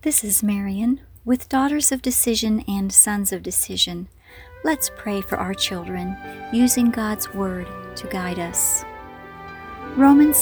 This is Marian with Daughters of Decision and Sons of Decision. Let's pray for our children using God's Word to guide us. Romans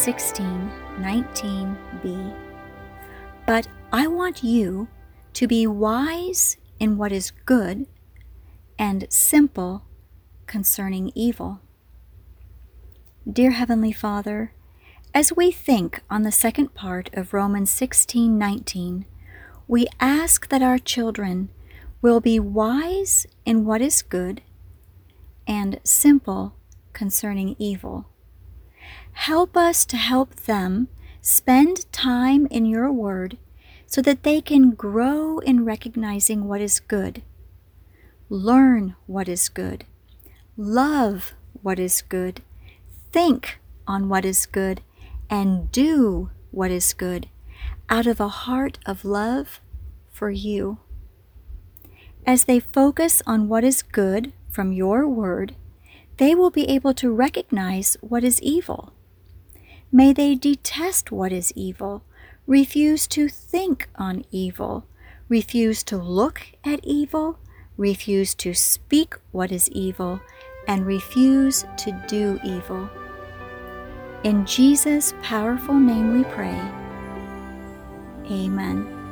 16:19b. But I want you to be wise in what is good and simple concerning evil. Dear Heavenly Father, as we think on the second part of Romans 16:19, we ask that our children will be wise in what is good and simple concerning evil. Help us to help them spend time in your word so that they can grow in recognizing what is good, learn what is good, love what is good, think on what is good, and do what is good out of a heart of love for you. As they focus on what is good from your word, they will be able to recognize what is evil. May they detest what is evil, refuse to think on evil, refuse to look at evil, refuse to speak what is evil, and refuse to do evil. In Jesus' powerful name we pray. Amen.